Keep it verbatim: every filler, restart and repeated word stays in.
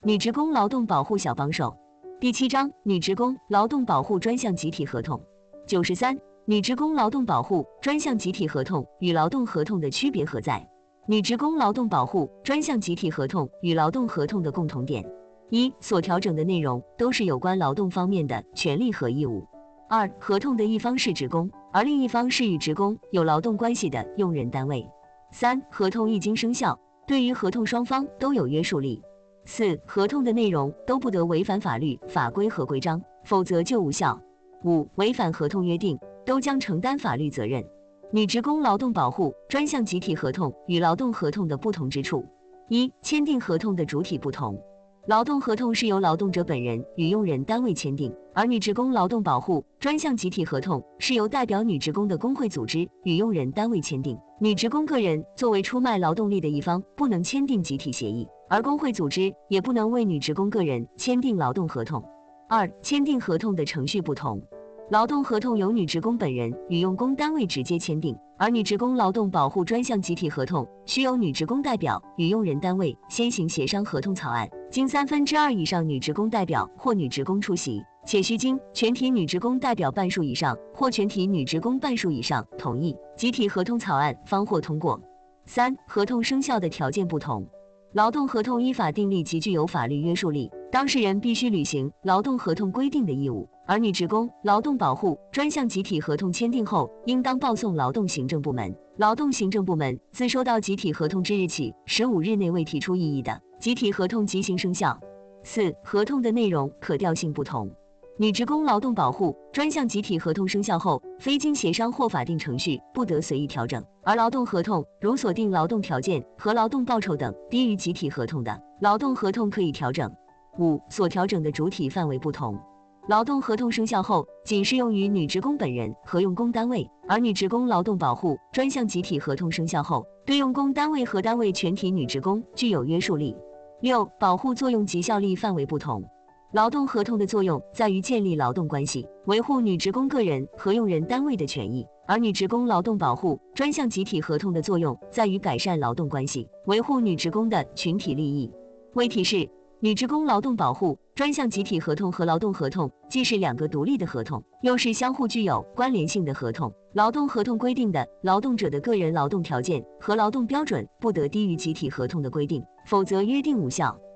女职工劳动保护小帮手。第七章女职工劳动保护专项集体合同。九十三、女职工劳动保护专项集体合同与劳动合同的区别何在？女职工劳动保护专项集体合同与劳动合同的共同点：一、所调整的内容都是有关劳动方面的权利和义务；二、合同的一方是职工，而另一方是与职工有劳动关系的用人单位；三、合同一经生效，对于合同双方都有约束力；四、合同的内容都不得违反法律法规和规章，否则就无效；五、违反合同约定都将承担法律责任。女职工劳动保护专项集体合同与劳动合同的不同之处：一、签订合同的主体不同。劳动合同是由劳动者本人与用人单位签订，而女职工劳动保护专项集体合同是由代表女职工的工会组织与用人单位签订。女职工个人作为出卖劳动力的一方，不能签订集体协议，而工会组织也不能为女职工个人签订劳动合同。二、签订合同的程序不同。劳动合同由女职工本人与用工单位直接签订，而女职工劳动保护专项集体合同需由女职工代表与用人单位先行协商合同草案，经三分之二以上女职工代表或女职工出席，且需经全体女职工代表半数以上或全体女职工半数以上同意，集体合同草案方获通过。三、合同生效的条件不同。劳动合同依法订立即具有法律约束力，当事人必须履行劳动合同规定的义务，而女职工劳动保护专项集体合同签订后，应当报送劳动行政部门，劳动行政部门自收到集体合同之日起十五日内未提出异议的，集体合同即行生效。四、合同的内容可调性不同。女职工劳动保护专项集体合同生效后，非经协商或法定程序不得随意调整，而劳动合同如所定劳动条件和劳动报酬等低于集体合同的，劳动合同可以调整。五、所调整的主体范围不同。劳动合同生效后，仅适用于女职工本人和用工单位，而女职工劳动保护专项集体合同生效后，对用工单位和单位全体女职工具有约束力。六、保护作用及效力范围不同。劳动合同的作用在于建立劳动关系，维护女职工个人和用人单位的权益，而女职工劳动保护专项集体合同的作用在于改善劳动关系，维护女职工的群体利益。为提示，女职工劳动保护专项集体合同和劳动合同既是两个独立的合同，又是相互具有关联性的合同。劳动合同规定的劳动者的个人劳动条件和劳动标准不得低于集体合同的规定，否则约定无效。